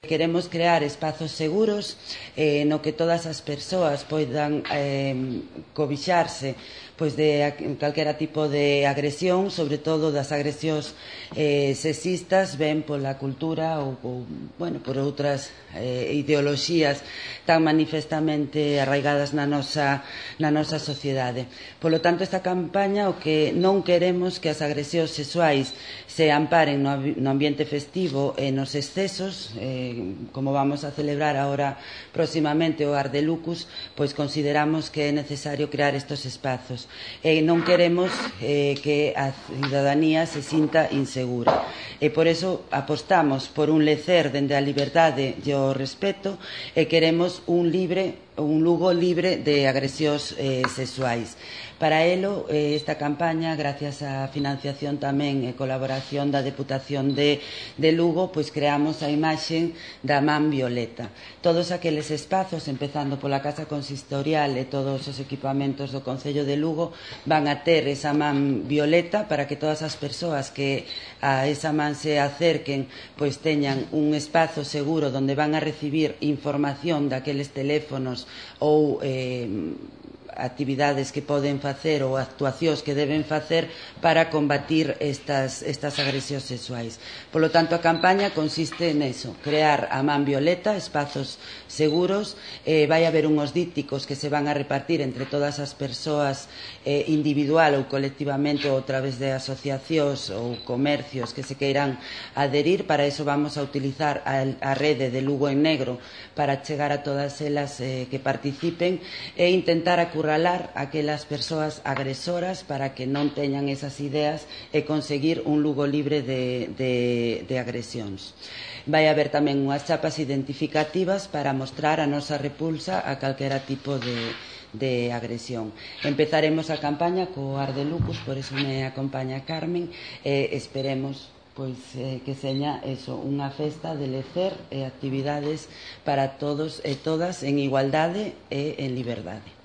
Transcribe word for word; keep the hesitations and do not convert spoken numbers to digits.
Queremos crear espazos seguros eh, no que todas as persoas poidan eh, cobixarse pois de calquera tipo de agresión, sobre todo das agresións eh, sexistas, ben pola cultura ou, ou bueno, por outras eh, ideoloxías tan manifestamente arraigadas na nosa, na nosa sociedade. Polo tanto, esta campaña o que non queremos que as agresións sexuais se amparen no, no ambiente festivo e nos excesos, eh, como vamos a celebrar agora próximamente o Ardelucus, pois consideramos que é necesario crear estes espazos. E non queremos eh, que a cidadanía se sinta insegura. E por eso apostamos por un lecer dende a liberdade e o respeto e queremos un libre un Lugo libre de agresións eh, sexuais. Para elo, eh, esta campaña, gracias á financiación tamén e colaboración da Deputación de, de Lugo, pois creamos a imaxe da man violeta. Todos aqueles espazos, empezando pola Casa Consistorial e todos os equipamentos do Concello de Lugo, van a ter esa man violeta para que todas as persoas que a esa man se acerquen pois teñan un espazo seguro onde van a recibir información daqueles teléfonos ou eh, actividades que poden facer ou actuacións que deben facer para combatir estas, estas agresións sexuais. Polo tanto, a campaña consiste neso, crear a man violeta, espazos seguros, eh, vai haber unhos dípticos que se van a repartir entre todas as persoas eh, individual ou colectivamente ou a través de asociacións ou comercios que se queiran adherir. Para iso vamos a utilizar a, a rede de Lugo en Negro para chegar a todas elas eh, que participen e intentar acurralar aquelas persoas agresoras para que non teñan esas ideas e conseguir un Lugo libre de, de, de agresións. Vai haber tamén unhas chapas identificativas para mostrar a nosa repulsa a calquera tipo de, de agresión. Empezaremos a campaña co Ardelucus, por iso me acompaña Carmen, e esperemos pois eh, que seña eso, unha festa de lecer e actividades para todos e todas en igualdade e en liberdade.